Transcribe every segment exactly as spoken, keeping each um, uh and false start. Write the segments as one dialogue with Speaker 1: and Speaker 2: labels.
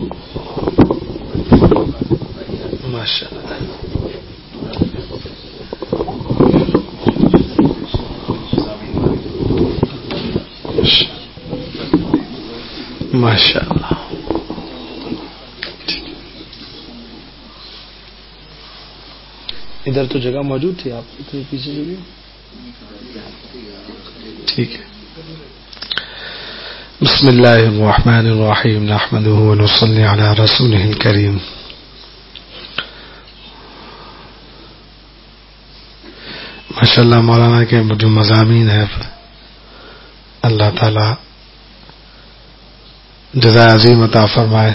Speaker 1: ماشاء اللہ. ماشاء اللہ. ادھر تو جگہ موجود تھی, آپ اتنے پیچھے جو بھی. ٹھیک ہے. بسم اللہ الرحمن الرحیم نحمده ونصلی علی رسوله الکریم. ماشاء اللہ مولانا کے جو مضامین ہیں اللہ تعالی جزائے عظیم عطا فرمائے.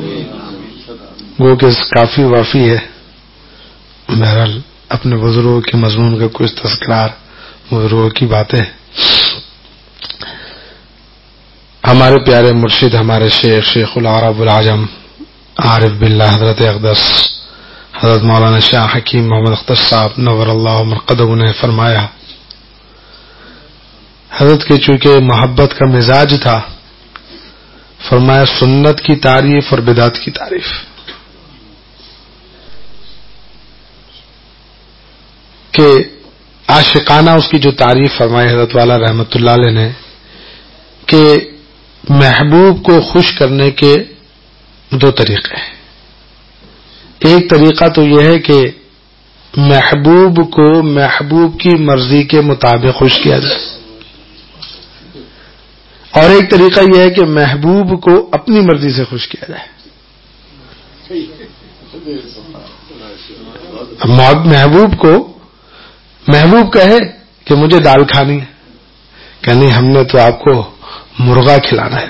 Speaker 1: وہ کہ کافی وافی ہے. بہرحال اپنے بزرگوں کے مضمون کا کچھ تذکرار, بزرگوں کی باتیں. ہمارے پیارے مرشد, ہمارے شیخ شیخ العرب العجم عارف باللہ حضرت اقدس حضرت مولانا شاہ حکیم محمد اختر صاحب نور اللہ مرقدہ نے فرمایا, حضرت کے چونکہ محبت کا مزاج تھا, فرمایا سنت کی تعریف اور بدعت کی تعریف. کہ عاشقانہ اس کی جو تعریف فرمائی حضرت والا رحمت اللہ علیہ نے, کہ محبوب کو خوش کرنے کے دو طریقے ہیں. ایک طریقہ تو یہ ہے کہ محبوب کو محبوب کی مرضی کے مطابق خوش کیا جائے, اور ایک طریقہ یہ ہے کہ محبوب کو اپنی مرضی سے خوش کیا جائے. محبوب کو محبوب کہے کہ مجھے دال کھانی ہے, کہ نہیں ہم نے تو آپ کو مرغا کھلانا ہے.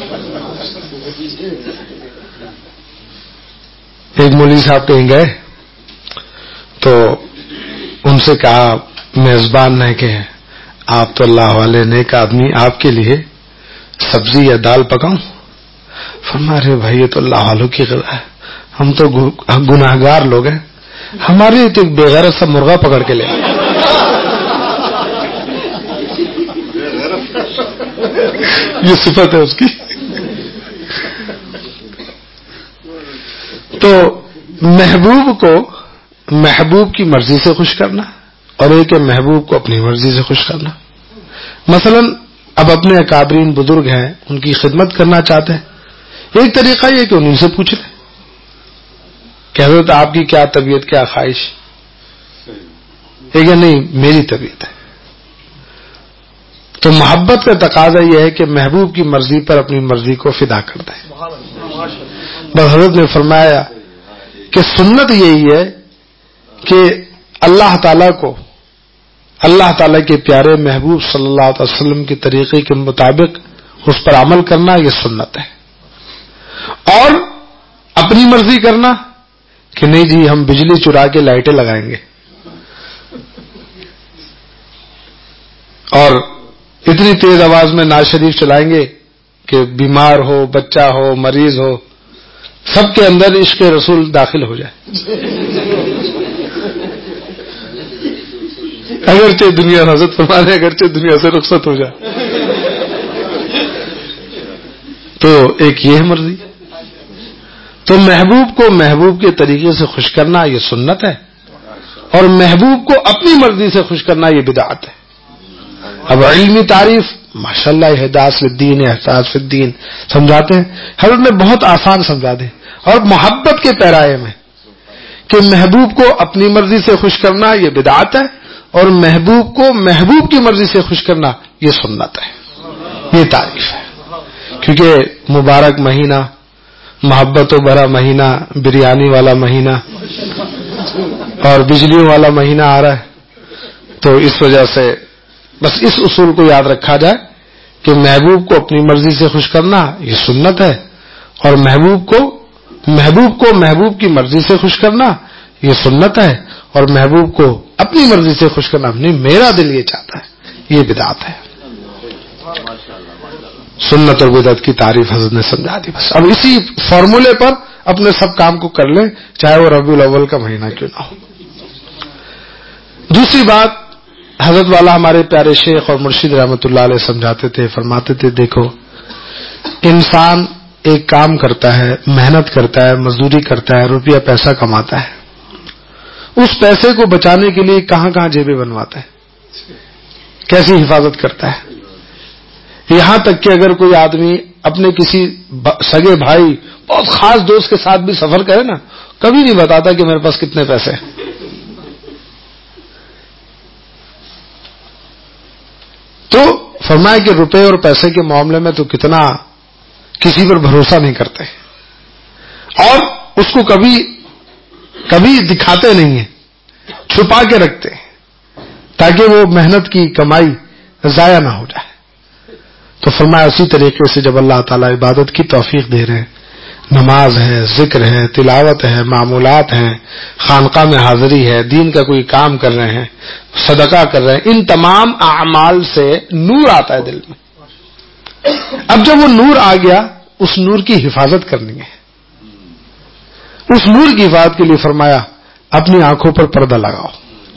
Speaker 1: ایک مولوی صاحب کہیں گئے تو ان سے کہا میزبان نے کہ آپ تو اللہ والے نیک آدمی, آپ کے لیے سبزی یا دال پکاؤں؟ فرمایا ارے بھائی یہ تو اللہ والوں کی غذا ہے, ہم تو گناہگار لوگ ہیں, ہمارے لیے تو ایک بے غیرت سا مرغا پکڑ کے لے. یہ صفت ہے اس کی. تو محبوب کو محبوب کی مرضی سے خوش کرنا, اور ایک ہے محبوب کو اپنی مرضی سے خوش کرنا. مثلا اب اپنے اکابرین بزرگ ہیں, ان کی خدمت کرنا چاہتے ہیں, ایک طریقہ یہ کہ انہیں سے پوچھ لیں کہ حضرت آپ کی کیا طبیعت, کیا خواہش. ایک ہے نہیں میری طبیعت ہے. تو محبت کا تقاضا یہ ہے کہ محبوب کی مرضی پر اپنی مرضی کو فدا کر دیں. بس حضرت نے فرمایا کہ سنت یہی ہے کہ اللہ تعالیٰ کو, اللہ تعالیٰ کے پیارے محبوب صلی اللہ علیہ وسلم کے طریقے کے مطابق اس پر عمل کرنا یہ سنت ہے. اور اپنی مرضی کرنا کہ نہیں جی ہم بجلی چرا کے لائٹیں لگائیں گے, اور اتنی تیز آواز میں نعت شریف چلائیں گے کہ بیمار ہو, بچہ ہو, مریض ہو, سب کے اندر عشق رسول داخل ہو جائے. اگرچہ دنیا حضرت فرمانے اگرچہ دنیا سے رخصت ہو جائے. تو ایک یہ ہے مرضی. تو محبوب کو محبوب کے طریقے سے خوش کرنا یہ سنت ہے, اور محبوب کو اپنی مرضی سے خوش کرنا یہ بدعت ہے. اب علمی تعریف ماشاءاللہ احداث فی الدین احساس فی الدین سمجھاتے ہیں, حضرت نے بہت آسان سمجھا دیں, اور محبت کے پیرائے میں کہ محبوب کو اپنی مرضی سے خوش کرنا یہ بدعت ہے, اور محبوب کو محبوب کی مرضی سے خوش کرنا یہ سنت ہے. یہ تعریف ہے. کیونکہ مبارک مہینہ, محبت و بھرا مہینہ, بریانی والا مہینہ اور بجلیوں والا مہینہ آ رہا ہے, تو اس وجہ سے بس اس اصول کو یاد رکھا جائے کہ محبوب کو اپنی مرضی سے خوش کرنا یہ سنت ہے, اور محبوب کو محبوب کو محبوب کی مرضی سے خوش کرنا یہ سنت ہے, اور محبوب کو اپنی مرضی سے خوش کرنا نہیں میرا دل یہ چاہتا ہے یہ بدعت ہے. سنت اور بدعت کی تعریف حضرت نے سمجھا دی. بس اب اسی فارمولے پر اپنے سب کام کو کر لیں, چاہے وہ ربیع الاول کا مہینہ کیوں نہ ہو. دوسری بات حضرت والا ہمارے پیارے شیخ اور مرشد رحمت اللہ علیہ سمجھاتے تھے, فرماتے تھے دیکھو انسان ایک کام کرتا ہے، محنت کرتا ہے، مزدوری کرتا ہے، روپیہ پیسہ کماتا ہے، اس پیسے کو بچانے کے لیے کہاں کہاں جیبیں بنواتا ہے، کیسی حفاظت کرتا ہے. یہاں تک کہ اگر کوئی آدمی اپنے کسی سگے بھائی بہت خاص دوست کے ساتھ بھی سفر کرے نا، کبھی نہیں بتاتا کہ میرے پاس کتنے پیسے ہیں. تو فرمایا کہ روپے اور پیسے کے معاملے میں تو کتنا کسی پر بھروسہ نہیں کرتے، اور اس کو کبھی کبھی دکھاتے نہیں ہیں، چھپا کے رکھتے ہیں تاکہ وہ محنت کی کمائی ضائع نہ ہو جائے. تو فرمایا اسی طریقے سے جب اللہ تعالیٰ عبادت کی توفیق دے رہے ہیں، نماز ہے، ذکر ہے، تلاوت ہے، معمولات ہیں، خانقاہ میں حاضری ہے، دین کا کوئی کام کر رہے ہیں، صدقہ کر رہے ہیں، ان تمام اعمال سے نور آتا ہے دل میں. اب جب وہ نور آ گیا، اس نور کی حفاظت کرنی ہے. اس نور کی حفاظت کے لیے فرمایا اپنی آنکھوں پر پردہ لگاؤ.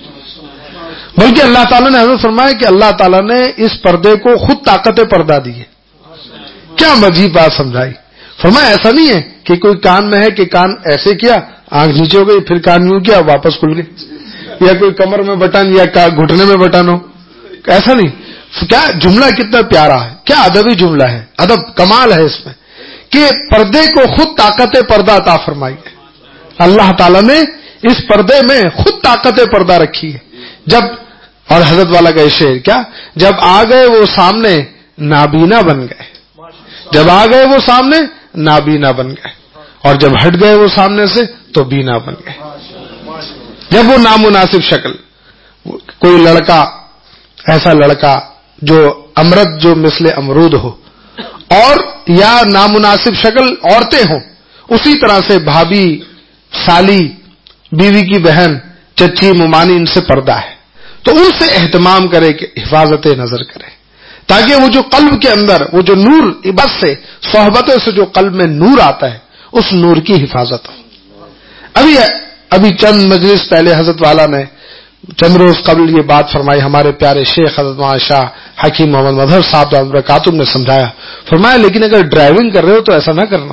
Speaker 1: بلکہ اللہ تعالیٰ نے حضرت فرمایا کہ اللہ تعالیٰ نے اس پردے کو خود طاقت پردہ دی ہے. کیا عجیب بات سمجھائی. فرمایا ایسا نہیں ہے کہ کوئی کان میں ہے کہ کان ایسے کیا، آنکھ نیچے ہو گئی، پھر کان یوں کیا واپس کھل گئی، یا کوئی کمر میں بٹن یا گھٹنے میں بٹن ہو. ایسا نہیں. کیا جملہ کتنا پیارا ہے، کیا ادبی جملہ ہے، ادب کمال ہے اس میں کہ پردے کو خود طاقت پردہ عطا فرمائی ہے. اللہ تعالیٰ نے اس پردے میں خود طاقت پردہ رکھی ہے. جب اور حضرت والا کا شعر کیا، جب آ گئے وہ سامنے نابینا بن گئے، جب آ گئے وہ سامنے نابینا بن گئے، اور جب ہٹ گئے وہ سامنے سے تو بینا بن گئے. جب وہ نامناسب شکل، کوئی لڑکا ایسا لڑکا جو امرت جو مثل امرود ہو، اور یا نامناسب شکل عورتیں ہوں، اسی طرح سے بھابھی، سالی، بیوی کی بہن، چچی، ممانی، ان سے پردہ ہے. تو ان سے اہتمام کرے کہ حفاظت نظر کرے، تاکہ وہ جو قلب کے اندر وہ جو نور بس سے صحبتوں سے جو قلب میں نور آتا ہے، اس نور کی حفاظت ہو. ابھی ابھی چند مجلس پہلے حضرت والا نے چند روز قبل یہ بات فرمائی. ہمارے پیارے شیخ حضرت مولانا شاہ حکیم محمد مظہر صاحب دامت برکاتہ نے سمجھایا. فرمایا لیکن اگر ڈرائیونگ کر رہے ہو تو ایسا نہ کرنا،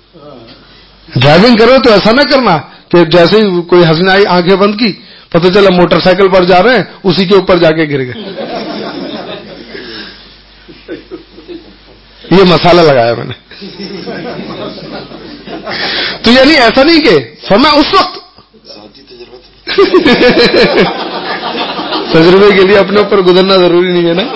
Speaker 1: ڈرائیونگ کر رہے ہو تو ایسا نہ کرنا کہ جیسے ہی کوئی ہنسنے آئی آنکھیں بند کی، پتہ چلا موٹر سائیکل پر جا رہے ہیں، اسی کے اوپر جا کے گر گئے. یہ مسالہ لگایا میں نے. تو یعنی ایسا نہیں کہ فرمایا اس وقت تجربے کے لیے اپنے اوپر گزرنا ضروری نہیں ہے نا.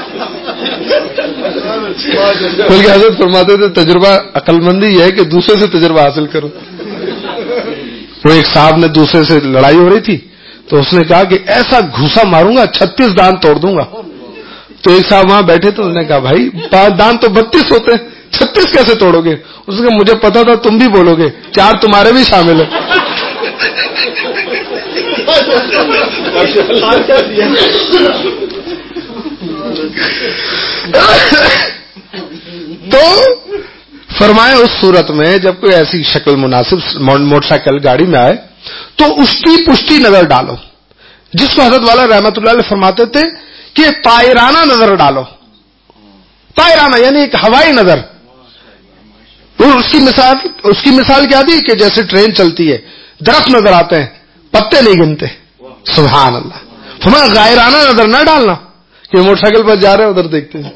Speaker 1: بلکہ حضرت فرماتے تھے تجربہ عقل مندی یہ ہے کہ دوسرے سے تجربہ حاصل کرو. وہ ایک صاحب نے دوسرے سے لڑائی ہو رہی تھی تو اس نے کہا کہ ایسا گھوسا ماروں گا چھتیس دانت توڑ دوں گا. تو ایک صاحب وہاں بیٹھے تو انہوں نے کہا بھائی دانت تو بتیس ہوتے ہیں، چھتیس کیسے توڑو گے؟ اس نے کہا مجھے پتا تھا تم بھی بولو گے، چار تمہارے بھی شامل ہیں. تو فرمایا اس صورت میں جب کوئی ایسی شکل مناسب موٹر سائیکل گاڑی میں آئے تو اس کی پشتی نظر ڈالو، جس کو حضرت والا رحمت اللہ علیہ فرماتے تھے کہ طائرانہ نظر ڈالو. طائرانہ یعنی ایک ہوائی نظر. اس کی مثال اس کی مثال کیا دی کہ جیسے ٹرین چلتی ہے، درخت نظر آتے ہیں، پتے نہیں گنتے. سبحان اللہ. فرمایا غائرانہ نظر نہ ڈالنا کہ موٹر سائیکل پر جا رہے ادھر دیکھتے ہیں،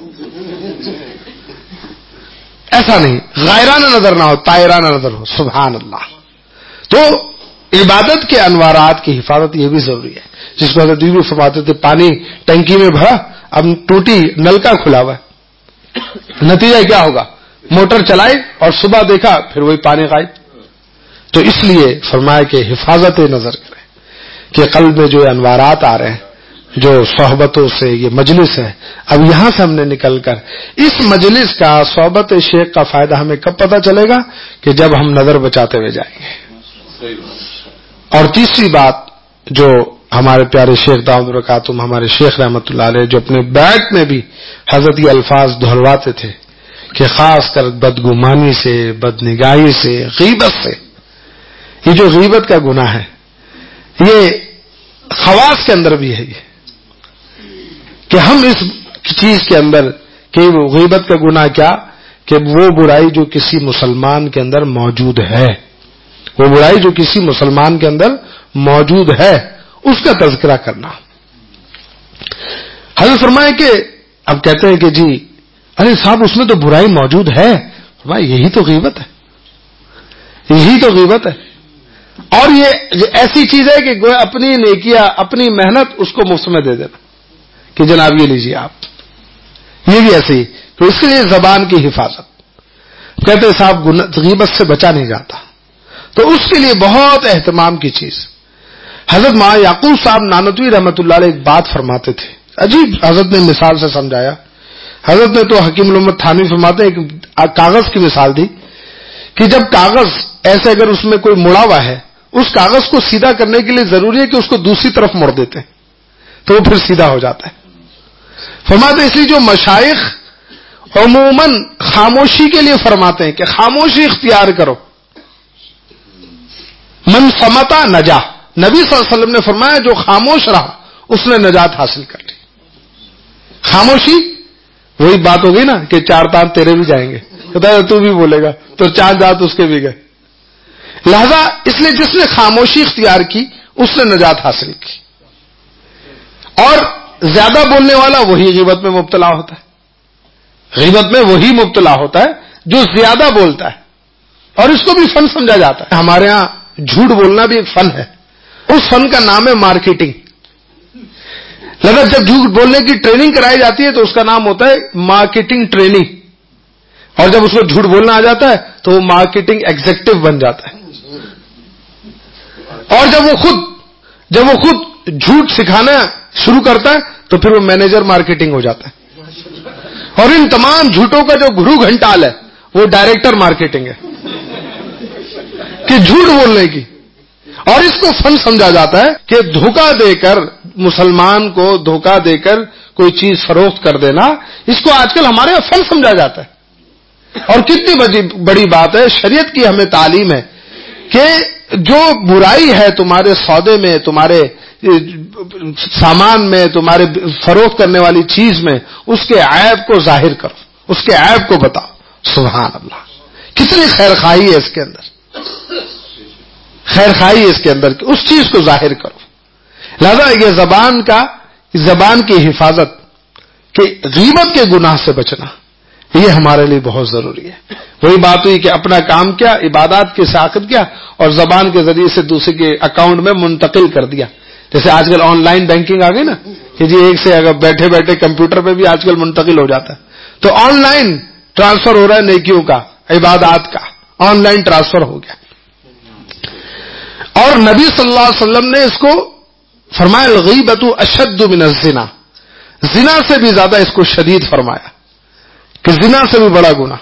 Speaker 1: ایسا نہیں. غائرانہ نظر نہ ہو، طائرانہ نظر ہو. سبحان اللہ. تو عبادت کے انوارات کی حفاظت یہ بھی ضروری ہے، جس کو حضرت بھی فرماتے تھے پانی ٹنکی میں بھرا، اب ٹوٹی، نل کا کھلا ہوا ہے، نتیجہ کیا ہوگا؟ موٹر چلائی اور صبح دیکھا پھر وہی پانی غائب. تو اس لیے فرمایا کہ حفاظت نظر کریں کہ قلب میں جو انوارات آ رہے ہیں، جو صحبتوں سے یہ مجلس ہے، اب یہاں سے ہم نے نکل کر اس مجلس کا، صحبت شیخ کا فائدہ ہمیں کب پتہ چلے گا؟ کہ جب ہم نظر بچاتے ہوئے جائیں گے. اور تیسری بات جو ہمارے پیارے شیخ دامت برکاتہم ہمارے شیخ رحمت اللہ علیہ جو اپنے بیت میں بھی حضرت یہ الفاظ دہرواتے تھے کہ خاص کر بدگمانی سے، بدنگاہی سے، غیبت سے. یہ جو غیبت کا گناہ ہے یہ خواص کے اندر بھی ہے، یہ کہ ہم اس چیز کے اندر کہ وہ غیبت کا گناہ کیا کہ وہ برائی جو کسی مسلمان کے اندر موجود ہے، وہ برائی جو کسی مسلمان کے اندر موجود ہے اس کا تذکرہ کرنا. حضرت فرمائے کہ اب کہتے ہیں کہ جی ارے صاحب اس میں تو برائی موجود ہے. فرمایا یہی تو غیبت ہے، یہی تو غیبت ہے. اور یہ ایسی چیز ہے کہ اپنی نیکیاں اپنی محنت اس کو مفت میں دے دینا کہ جناب یہ لیجیے آپ. یہ بھی ایسے ہی تو اس کے لیے زبان کی حفاظت. کہتے صاحب غیبت سے بچا نہیں جاتا، تو اس کے لیے بہت اہتمام کی چیز. حضرت ماں یعقوب صاحب نانوتوی رحمۃ اللہ علیہ ایک بات فرماتے تھے، عجیب حضرت نے مثال سے سمجھایا. حضرت نے تو حکیم الامت تھانوی فرماتے ہیں ایک کاغذ کی مثال دی کہ جب کاغذ ایسے اگر اس میں کوئی مڑا ہوا ہے، اس کاغذ کو سیدھا کرنے کے لیے ضروری ہے کہ اس کو دوسری طرف موڑ دیتے ہیں تو وہ پھر سیدھا ہو جاتا ہے. فرماتے اس لیے جو مشائخ عموماً خاموشی کے لیے فرماتے ہیں کہ خاموشی اختیار کرو، من سمتا نجا. نبی صلی اللہ علیہ وسلم نے فرمایا جو خاموش رہا اس نے نجات حاصل کر لی. خاموشی وہی بات ہو گئی نا کہ چار دانت تیرے بھی جائیں گے، تو بھی بولے گا تو چار دانت اس کے بھی گئے. لہذا اس لیے جس نے خاموشی اختیار کی اس نے نجات حاصل کی. اور زیادہ بولنے والا وہی غیبت میں مبتلا ہوتا ہے. غیبت میں وہی مبتلا ہوتا ہے جو زیادہ بولتا ہے، اور اس کو بھی فن سمجھا جاتا ہے. ہمارے ہاں جھوٹ بولنا بھی ایک فن ہے، اس فن کا نام ہے مارکیٹنگ. لگا جب جھوٹ بولنے کی ٹریننگ کرائی جاتی ہے تو اس کا نام ہوتا ہے مارکیٹنگ ٹریننگ، اور جب اس کو جھوٹ بولنا آ جاتا ہے تو وہ مارکیٹنگ ایگزیکٹو بن جاتا ہے. اور جب وہ خود جب وہ خود جھوٹ سکھانا شروع کرتا ہے تو پھر وہ مینیجر مارکیٹنگ ہو جاتا ہے. اور ان تمام جھوٹوں کا جو گرو گھنٹال ہے وہ ڈائریکٹر مارکیٹنگ ہے کہ جھوٹ بولنے کی. اور اس کو فن سمجھا جاتا ہے کہ دھوکہ دے کر مسلمان کو دھوکہ دے کر کوئی چیز فروخت کر دینا، اس کو آج کل ہمارے یہاں فن سمجھا جاتا ہے. اور کتنی بڑی بات ہے، شریعت کی ہمیں تعلیم ہے کہ جو برائی ہے تمہارے سودے میں، تمہارے سامان میں، تمہارے فروخت کرنے والی چیز میں، اس کے عیب کو ظاہر کرو، اس کے عیب کو بتاؤ. سبحان اللہ، کتنی خیر خواہی ہے اس کے اندر، خیر خواہی ہے اس کے اندر کہ اس چیز کو ظاہر کرو. لہذا یہ زبان کا زبان کی حفاظت کہ غیبت کے گناہ سے بچنا یہ ہمارے لیے بہت ضروری ہے. وہی بات ہوئی کہ اپنا کام کیا، عبادات کے ساخت کیا، اور زبان کے ذریعے سے دوسرے کے اکاؤنٹ میں منتقل کر دیا. جیسے آج کل آن لائن بینکنگ آ گئی نا کہ جی ایک سے اگر بیٹھے بیٹھے کمپیوٹر پہ بھی آج کل منتقل ہو جاتا ہے، تو آن لائن ٹرانسفر ہو رہا ہے نیکیوں کا، عبادات کا آن لائن ٹرانسفر ہو گیا. اور نبی صلی اللہ علیہ وسلم نے اس کو فرمایا الغیبۃ اشد من الزنا، زنا سے بھی زیادہ اس کو شدید فرمایا کہ زنا سے بھی بڑا گناہ.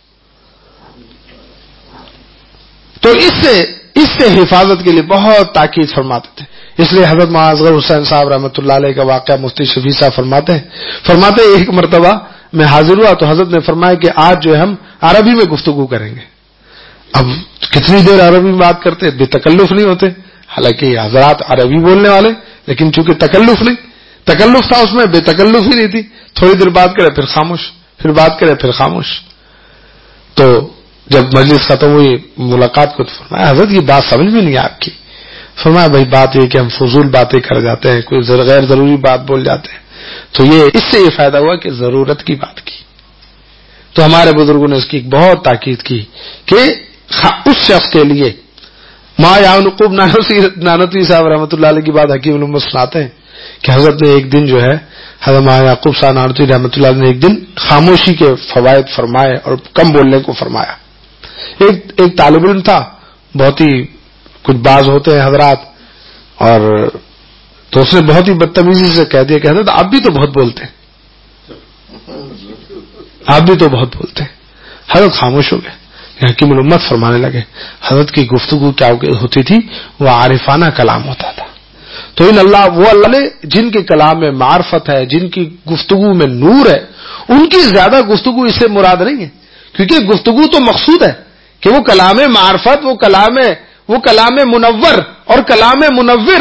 Speaker 1: تو اس سے اس سے حفاظت کے لیے بہت تاکید فرماتے تھے. اس لیے حضرت معاذ حسین صاحب رحمۃ اللہ علیہ کا واقعہ مفتی شفیع صاحب فرماتے ہیں فرماتے ہیں ایک مرتبہ میں حاضر ہوا تو حضرت نے فرمایا کہ آج جو ہے ہم عربی میں گفتگو کریں گے. اب کتنی دیر عربی میں بات کرتے، بے تکلف نہیں ہوتے، حالانکہ حضرات عربی بولنے والے، لیکن چونکہ تکلف نہیں، تکلف تھا اس میں، بے تکلف ہی نہیں تھی. تھوڑی دیر بات کرے پھر خاموش، پھر بات کرے پھر خاموش. تو جب مجلس ختم ہوئی ملاقات کو تو فرمایا حضرت یہ بات سمجھ میں نہیں آپ کی. فرمایا بھائی بات یہ کہ ہم فضول باتیں کر جاتے ہیں، کوئی غیر ضروری بات بول جاتے ہیں. تو یہ اس سے یہ فائدہ ہوا کہ ضرورت کی بات کی. تو ہمارے بزرگوں نے اس کی بہت تاکید کی کہ اس شخص کے لیے ماں یعقوب نانوتوی صاحب رحمۃ اللہ علیہ کی بات حکیم الامت سناتے ہیں کہ حضرت نے ایک دن جو ہے حضرت ماں یعقوب صاحب نانوتوی رحمۃ اللہ علیہ نے ایک دن خاموشی کے فوائد فرمائے اور کم بولنے کو فرمایا. ایک ایک طالب علم تھا، بہت ہی کچھ باز ہوتے ہیں حضرات، اور تو اس نے بہت ہی بدتمیزی سے کہہ دیا کہ حضرت آپ بھی تو بہت بولتے ہیں، آپ بھی تو بہت بولتے ہیں. حضرت خاموش ہو گئے. حکیم الامت فرمانے لگے حضرت کی گفتگو کیا ہوتی تھی، وہ عارفانہ کلام ہوتا تھا. تو ان اللہ وہ اللہ جن کے کلام میں معرفت ہے، جن کی گفتگو میں نور ہے، ان کی زیادہ گفتگو اس سے مراد نہیں ہے، کیونکہ گفتگو تو مقصود ہے کہ وہ کلام معرفت، وہ کلام وہ کلام منور اور کلام منور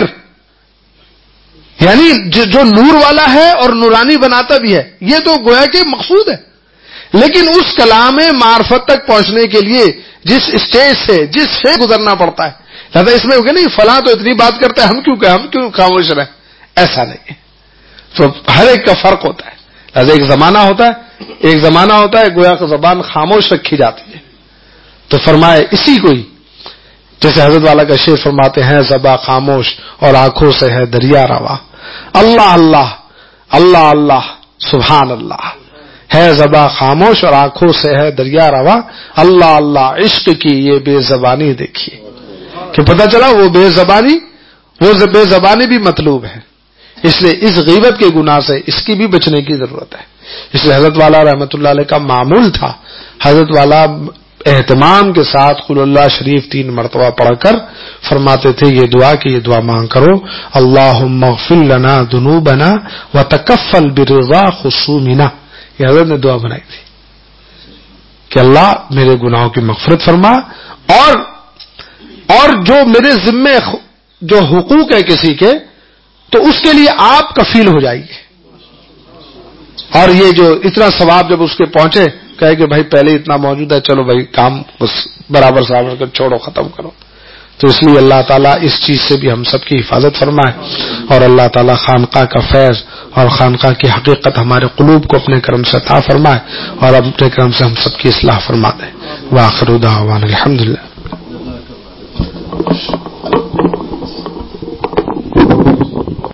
Speaker 1: یعنی جو نور والا ہے اور نورانی بناتا بھی ہے، یہ تو گویا کہ مقصود ہے. لیکن اس کلام معرفت تک پہنچنے کے لیے جس اسٹیج سے جس سے گزرنا پڑتا ہے، لہذا اس میں کہ نہیں فلاں تو اتنی بات کرتا ہے ہم کیوں کہ ہم کیوں خاموش رہیں، ایسا نہیں ہے. تو ہر ایک کا فرق ہوتا ہے. لہذا ایک زمانہ ہوتا ہے ایک زمانہ ہوتا ہے گویا کہ زبان خاموش رکھی جاتی ہے. تو فرمائے اسی کو ہی جیسے حضرت والا کا شعر فرماتے ہیں زباں خاموش اور آنکھوں سے ہے دریا روا، اللہ اللہ اللہ اللہ سبحان اللہ. ہے زباں خاموش اور آنکھوں سے ہے دریا روا، اللہ اللہ عشق کی یہ بے زبانی دیکھیے. کہ پتہ چلا وہ بے زبانی وہ بے زبانی بھی مطلوب ہے. اس لیے اس غیبت کے گناہ سے اس کی بھی بچنے کی ضرورت ہے. اس لیے حضرت والا رحمۃ اللہ علیہ کا معمول تھا، حضرت والا اہتمام کے ساتھ قل اللہ شریف تین مرتبہ پڑھ کر فرماتے تھے یہ دعا کہ یہ دعا مانگ کرو، اللہم اغفر لنا ذنوبنا وتکفل برضا خصومنا. یہ حضرت نے دعا بنائی تھی کہ اللہ میرے گناہوں کی مغفرت فرما، اور اور جو میرے ذمے جو حقوق ہے کسی کے تو اس کے لیے آپ کفیل ہو جائیے. اور یہ جو اتنا ثواب جب اس کے پہنچے کہے کہ بھائی پہلے اتنا موجود ہے، چلو بھائی کام بس برابر برابر کر چھوڑو ختم کرو. تو اس لیے اللہ تعالیٰ اس چیز سے بھی ہم سب کی حفاظت فرمائے، اور اللہ تعالیٰ خانقاہ کا فیض اور خانقاہ کی حقیقت ہمارے قلوب کو اپنے کرم سے عطا فرمائے، اور اپنے کرم سے ہم سب کی اصلاح فرما دے. وآخر دعوانا الحمدللہ.